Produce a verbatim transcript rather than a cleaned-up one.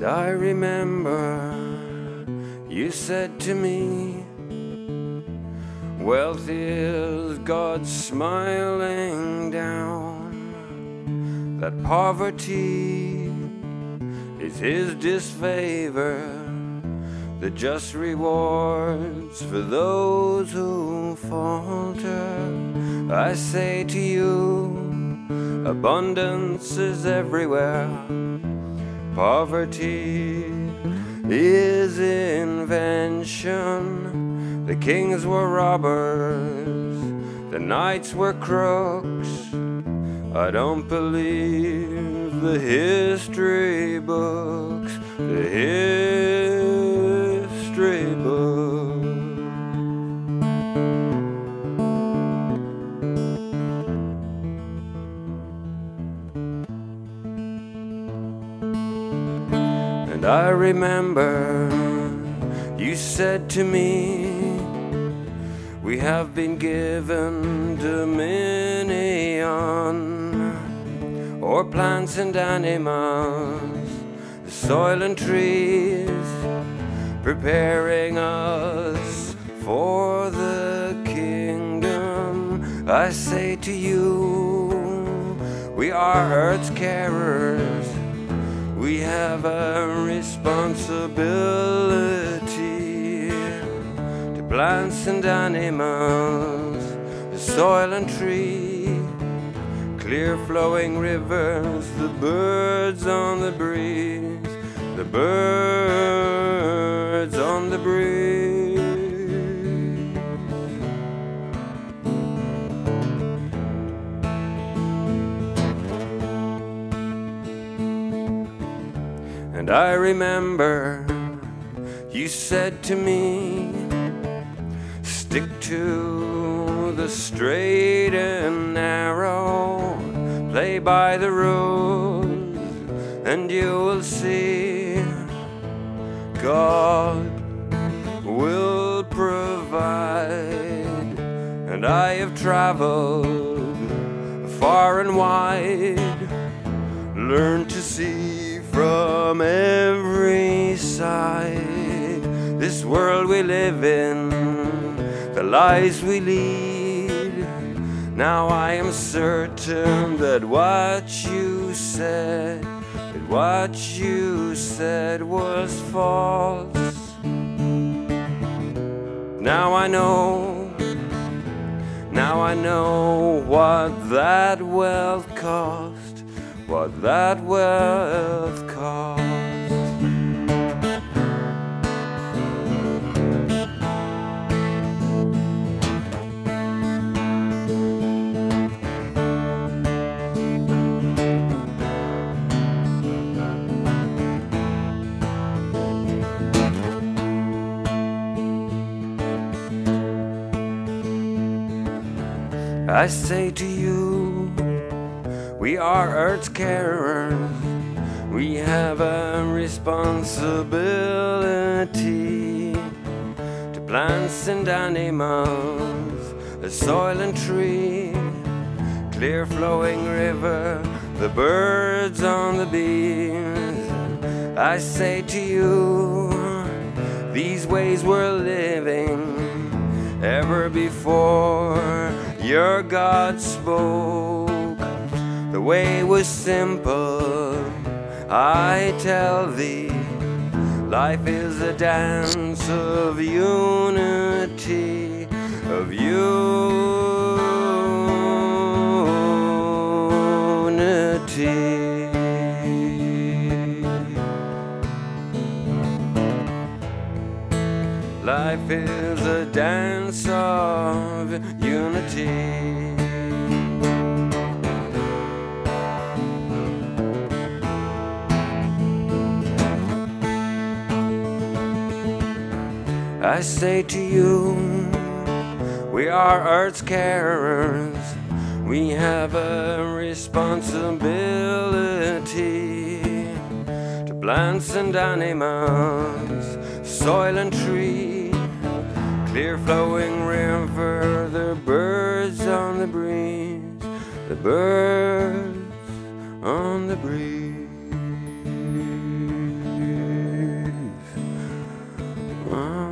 I remember you said to me, wealth is God smiling down, that poverty is his disfavor, the just rewards for those who falter. I say to you, abundance is everywhere, poverty is invention. The kings were robbers, the knights were crooks. I don't believe the history books, the history books. And I remember you said to me, we have been given dominion, o'er plants and animals, the soil and trees, preparing us for the kingdom. I say to you, we are earth's carers. We have a responsibility to plants and animals, the soil and tree, clear flowing rivers, the birds on the breeze, the birds on the breeze. And I remember you said to me, stick to the straight and narrow, play by the rules, and you will see God will provide. And I have traveled far and wide, learned to see from every side this world we live in, the lives we lead. Now I am certain that what you said, that what you said was false. Now I know, now I know what that wealth cost, what that wealth cost. I say to you, we are earth's carers. We have a responsibility to plants and animals, the soil and tree, clear flowing river, the birds on the beams. I say to you, these ways we're living ever before your God spoke. The way was simple, I tell thee. Life is a dance of unity, of unity. Life is a dance of unity. I say to you, we are earth's carers. We have a responsibility to plants and animals, soil and tree, clear flowing river, the birds on the breeze, the birds on the breeze. Ah.